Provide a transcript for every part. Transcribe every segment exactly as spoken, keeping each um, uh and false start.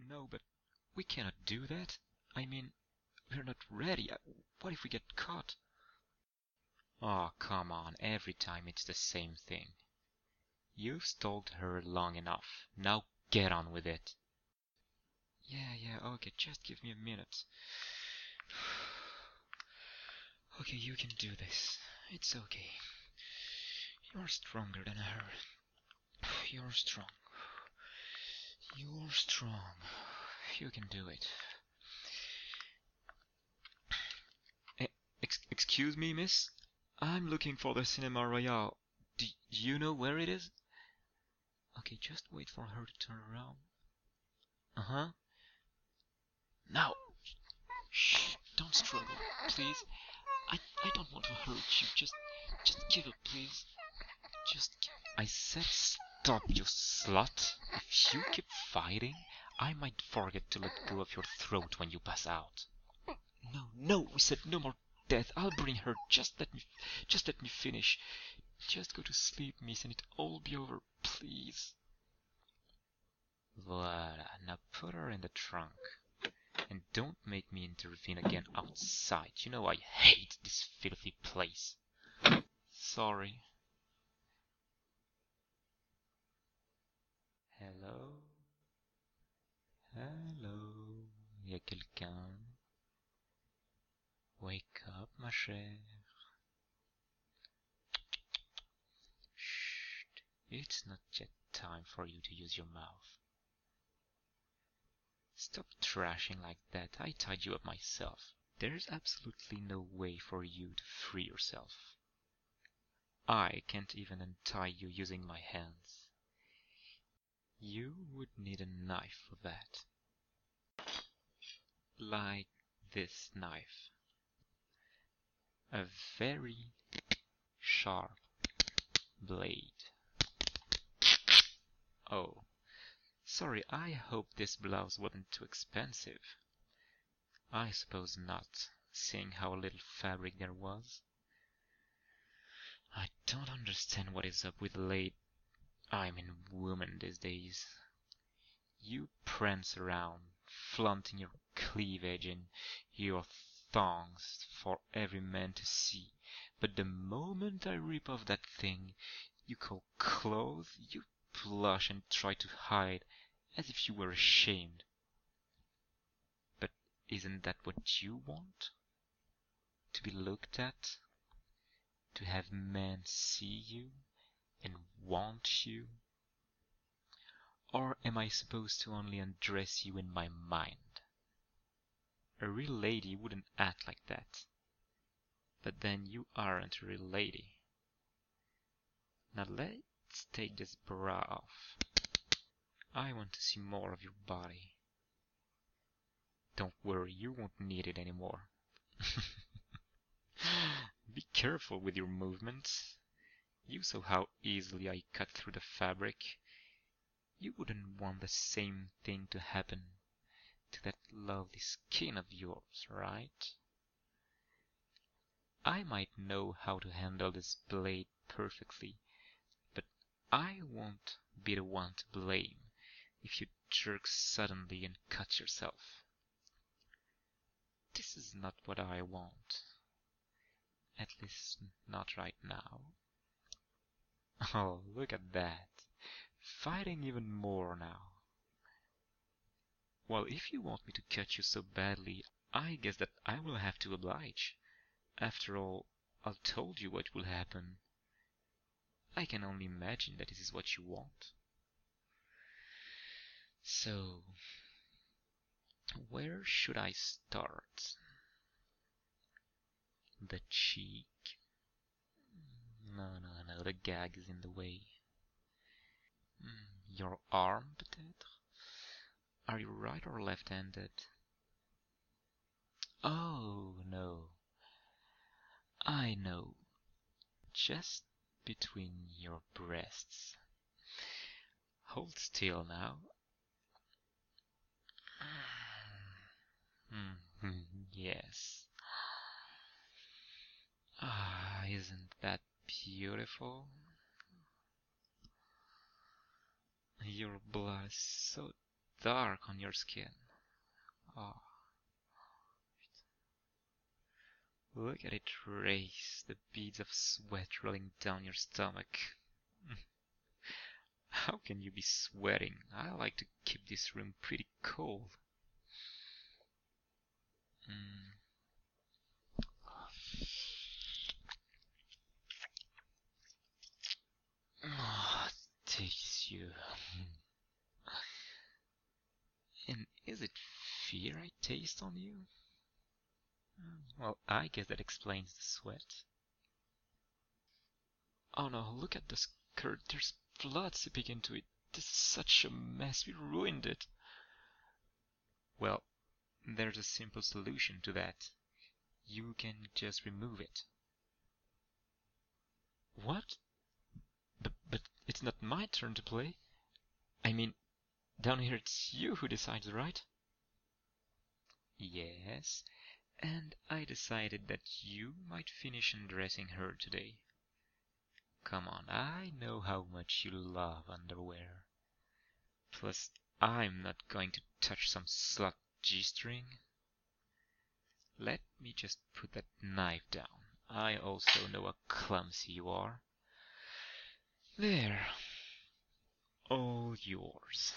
No, but we cannot do that. I mean, we're not ready. What if we get caught? Oh, come on. Every time it's the same thing. You've stalled her long enough. Now get on with it. Yeah, yeah, okay. Just give me a minute. Okay, you can do this. It's okay. You're stronger than her. You're strong. You're strong. You can do it. Eh, ex excuse me, miss? I'm looking for the Cinema Royale. Do you know where it is? Okay, just wait for her to turn around. Uh-huh. Now! Shh! Don't struggle, please. I, I don't want to hurt you. Just, just give up, please. Just give... I said stop, you slut. If you keep fighting, I might forget to let go of your throat when you pass out. No, no, we said no more death. I'll bring her. Just let me, just let me finish. Just go to sleep, miss, and it'll all be over, please. Voila, now put her in the trunk. And don't make me intervene again outside. You know I hate this filthy place. Sorry. Hello? Hello? Y'a quelqu'un? Wake up, ma chère. Shh. It's not yet time for you to use your mouth. Stop trashing like that. I tied you up myself. There's absolutely no way for you to free yourself. I can't even untie you using my hands. You would need a knife for that. Like this knife. A very sharp blade. Oh, sorry, I hope this blouse wasn't too expensive. I suppose not, seeing how little fabric there was. I don't understand what is up with late, I mean women these days. You prance around, flaunting your cleavage and your thongs for every man to see, but the moment I rip off that thing you call clothes, you blush and try to hide as if you were ashamed. But isn't that what you want? To be looked at? To have men see you and want you? Or am I supposed to only undress you in my mind? A real lady wouldn't act like that. But then you aren't a real lady. Now let's take this bra off. I want to see more of your body. Don't worry, you won't need it anymore. Be careful with your movements. You saw how easily I cut through the fabric. You wouldn't want the same thing to happen to that lovely skin of yours, right? I might know how to handle this blade perfectly, but I won't be the one to blame if you jerk suddenly and cut yourself. This is not what I want. At least not right now. Oh, look at that. Fighting even more now. Well, if you want me to cut you so badly, I guess that I will have to oblige. After all, I've told you what will happen. I can only imagine that this is what you want. So, where should I start? The cheek? No, no, no, the gag is in the way. Mm, your arm, peut-être? Are you right or left-handed? Oh, no. I know. Just between your breasts. Hold still now. Mm, yes. Ah, isn't that beautiful? Your blood is so dark on your skin. Oh, look at it race, the beads of sweat rolling down your stomach. How can you be sweating? I like to keep this room pretty cold. Mm. Oh, takes you. And is it fear I taste on you? Well, I guess that explains the sweat. Oh no, look at the skirt. There's blood seeping into it. This is such a mess. We ruined it. Well, there's a simple solution to that. You can just remove it. What? But, but it's not my turn to play. I mean, down here it's you who decides, right? Yes, and I decided that you might finish undressing her today. Come on, I know how much you love underwear. Plus, I'm not going to touch some slut G-string. Let me just put that knife down. I also know how clumsy you are. There. All yours.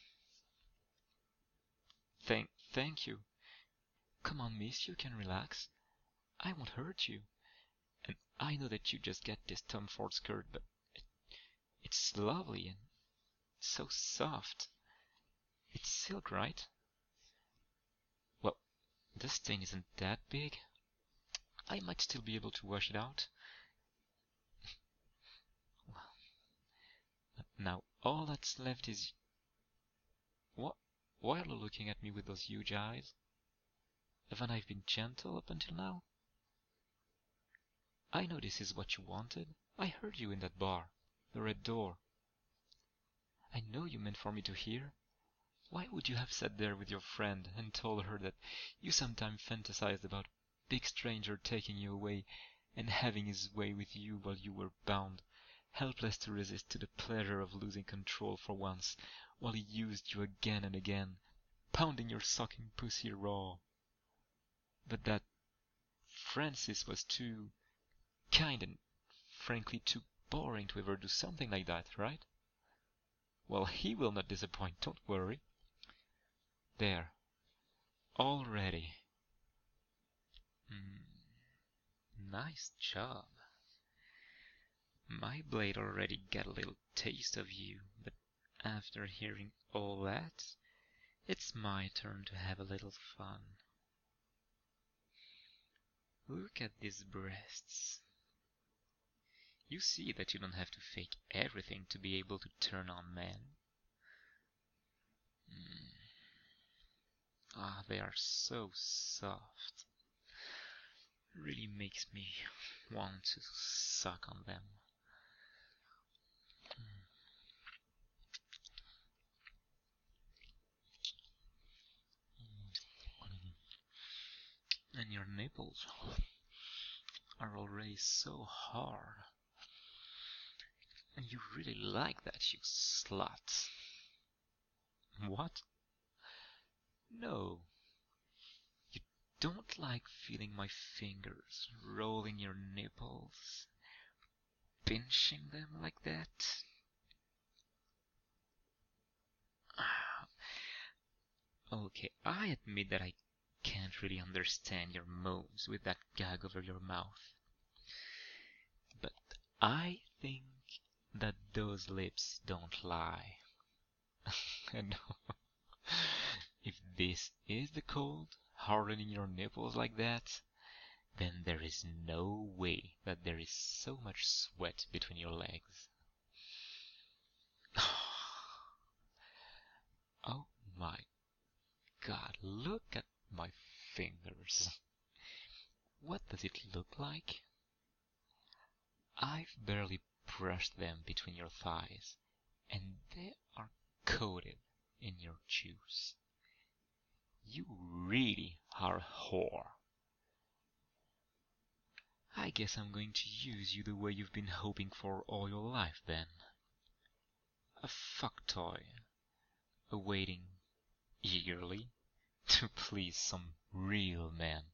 Thank, thank you. Come on, miss, you can relax. I won't hurt you. And I know that you just get this Tom Ford skirt, but it, it's lovely and so soft. It's silk, right? Well, the stain isn't that big. I might still be able to wash it out. But now all that's left is... What? Why are you looking at me with those huge eyes? Haven't I been gentle up until now? I know this is what you wanted. I heard you in that bar, the Red Door. I know you meant for me to hear. Why would you have sat there with your friend and told her that you sometimes fantasized about a big stranger taking you away and having his way with you while you were bound, helpless to resist to the pleasure of losing control for once, while he used you again and again, pounding your sucking pussy raw? But that Francis was too kind and frankly too boring to ever do something like that, right? Well, he will not disappoint, don't worry. There, all ready. Mm, nice job. My blade already got a little taste of you, but after hearing all that, it's my turn to have a little fun. Look at these breasts. You see that you don't have to fake everything to be able to turn on men. Mm. Ah, they are so soft. Really makes me want to suck on them. And your nipples are already so hard. And you really like that, you slut. What? No. You don't like feeling my fingers rolling your nipples, pinching them like that? Okay, I admit that I can't really understand your moves with that gag over your mouth. But I think that those lips don't lie. And if this is the cold, hardening your nipples like that, then there is no way that there is so much sweat between your legs. Oh my God, look at my fingers. What does it look like? I've barely brushed them between your thighs, and they are coated in your juice. You really are a whore. I guess I'm going to use you the way you've been hoping for all your life then. A fuck toy, awaiting dearly to please some real man.